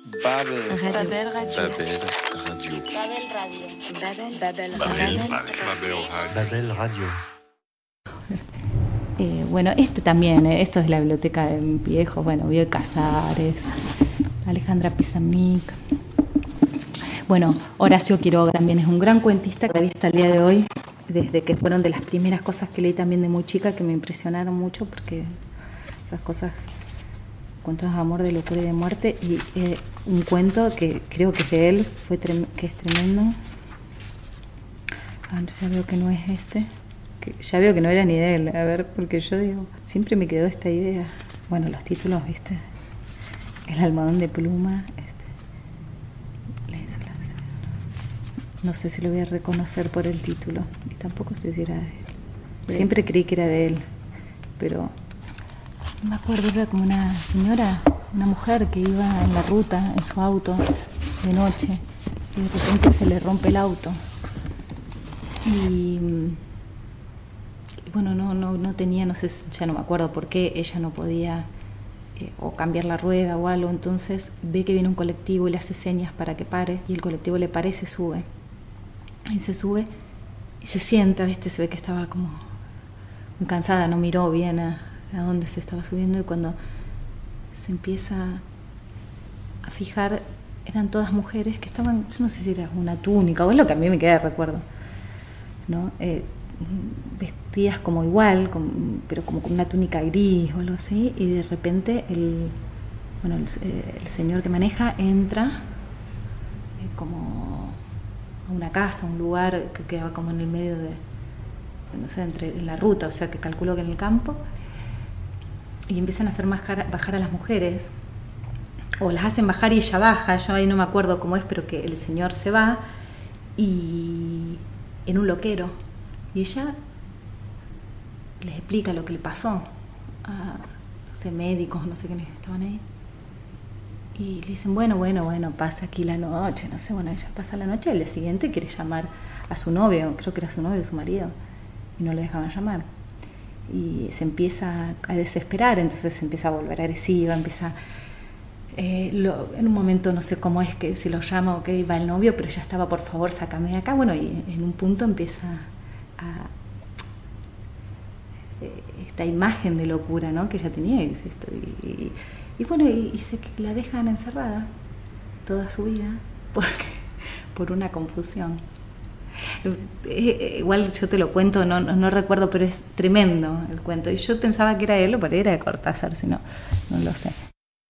Babel Radio. Radio. Babel Radio. Babel Radio. Bueno, también, esto es la biblioteca de viejos, bueno, Bioy Casares, Alejandra Pizarnik. Bueno, Horacio Quiroga también es un gran cuentista que todavía hasta el día de hoy, desde que fueron de las primeras cosas que leí también de muy chica, que me impresionaron mucho, porque esas cosas, cuentos de amor, de locura y de muerte, y un cuento que creo que es de él, que es tremendo. Ya veo que no es ya veo que no era ni de él, a ver, porque yo digo, siempre me quedó esta idea. Bueno, los títulos, ¿viste? El almohadón de pluma, no sé si lo voy a reconocer por el título, y tampoco sé si era de él. Siempre creí que era de él, pero no me acuerdo, era como una señora, una mujer que iba en la ruta, en su auto, de noche, y de repente se le rompe el auto. Y bueno, no tenía, no sé, ya no me acuerdo por qué, ella no podía o cambiar la rueda o algo, entonces ve que viene un colectivo y le hace señas para que pare, y el colectivo le para y se sube. Y se sube y se sienta, ¿viste? Se ve que estaba como muy cansada, no miró bien a dónde se estaba subiendo, y cuando se empieza a fijar, eran todas mujeres que estaban, yo no sé si era una túnica, o es lo que a mí me queda de recuerdo, ¿no? Vestidas como igual, pero como con una túnica gris o algo así, y de repente el señor que maneja entra como a una casa, un lugar que quedaba como en el medio de, no sé, en la ruta, o sea que calculo que en el campo, y empiezan a hacer bajar a las mujeres, o las hacen bajar y ella baja, yo ahí no me acuerdo cómo es, pero que el señor se va y en un loquero, y ella les explica lo que le pasó a, no sé, médicos, no sé quiénes estaban ahí, y le dicen, bueno, pasa aquí la noche, no sé, bueno, ella pasa la noche, y al día siguiente quiere llamar a su novio, creo que era su novio o su marido, y no le dejaban llamar, y se empieza a desesperar, entonces se empieza a volver agresiva, empieza en un momento no sé cómo es que si lo llama, ok, va el novio, pero ella estaba, por favor, sácame de acá, bueno, y en un punto empieza a esta imagen de locura, ¿no?, que ella tenía, y bueno, y la dejan encerrada toda su vida por una confusión. Igual yo te lo cuento, no recuerdo, pero es tremendo el cuento, y yo pensaba que era él, o por ahí era de Cortázar, si no lo sé.